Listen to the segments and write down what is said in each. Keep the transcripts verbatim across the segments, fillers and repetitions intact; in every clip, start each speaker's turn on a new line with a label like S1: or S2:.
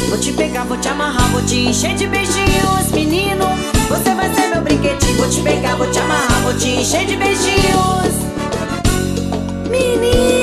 S1: Vou te pegar, vou te amarrar, vou te encher de beijinhos, menino. Você vai ser meu brinquedinho. Vou te pegar, vou te amarrar, vou te encher de beijinhos, menino.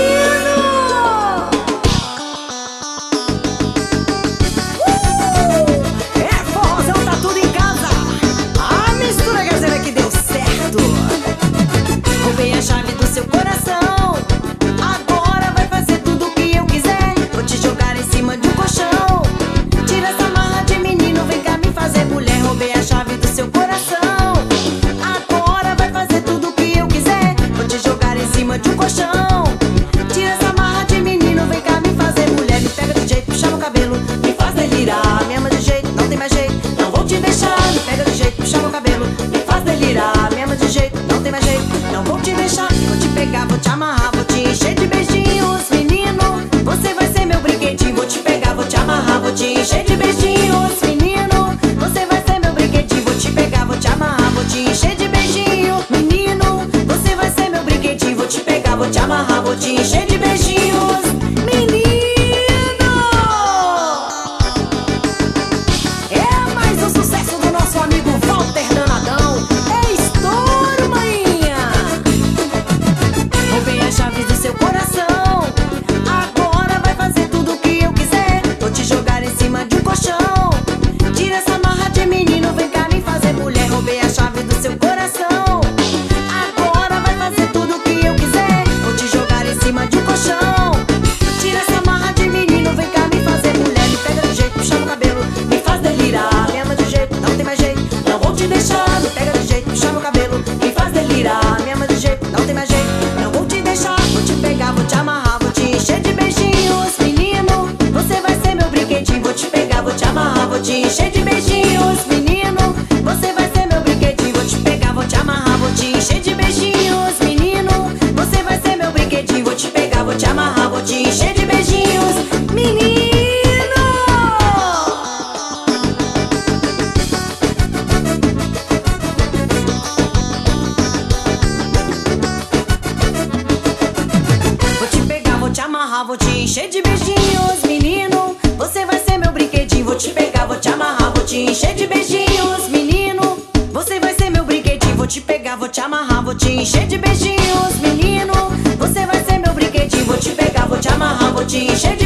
S1: De um colchão, tira essa marra de menino, vem cá me fazer mulher. Me pega de jeito, puxa meu cabelo, me faz delirar. Me ama de jeito, não tem mais jeito, não vou te deixar. Me pega de jeito, puxa meu cabelo, me faz delirar. Me ama de jeito, não tem mais jeito, não vou te deixar. Vou te pegar, vou te amarrar, vou te encher de beijinhos, menino. Você vai ser meu brinquedinho. Vou te pegar, vou te amarrar, vou te encher de beijinhos, menino. Você vai ser meu brinquedinho. Vou te pegar, vou te amarrar, vou te encher de beijinho, menino. Você vai ser meu brinquedinho. Vou te pegar, vou te amarrar, vou te encher de beijinhos, menino. É mais um sucesso do nosso amigo Walter Danadão. É estouro, maninha. Roubei as chaves do seu coração, agora vai fazer tudo o que eu quiser. Vou te jogar em cima de um colchão, tira essa marra de menino, vem cá me fazer mulher. Roubei a chave do seu coração, agora vai fazer tudo o que eu quiser. Vou te jogar em cima de um colchão, tira essa marra de menino, vem cá me fazer mulher. Me pega de jeito, puxa meu cabelo, me faz delirar. Me ama de jeito, não tem mais jeito, não vou te deixar. Me pega de jeito, puxa meu cabelo, me faz delirar. Me ama de jeito, não tem mais jeito, não vou te deixar. Vou te pegar, vou te amarrar, vou te encher de beijinhos, menino. Você vai ser meu brinquedinho. Vou te pegar, vou te amarrar, vou te encher de beijinhos, menino. Você vai ser meu brinquedinho. Vou te pegar, vou te amarrar, vou te encher de beijinhos, menino. Você vai ser meu brinquedinho. Vou te pegar, vou te amarrar, vou te encher de beijinhos, menino. Vou te pegar, vou te amarrar, vou te encher de beijinhos, menino. Você vai ser meu brinquedinho. Vou te pegar, vou te amarrar, vou te encher de beijinhos, menino. Você vai ser meu brinquedinho. Vou te pegar, vou te amarrar, vou te encher de beijinhos, menino. Você vai ser meu brinquedinho. Vou te pegar, vou te amarrar, vou te encher de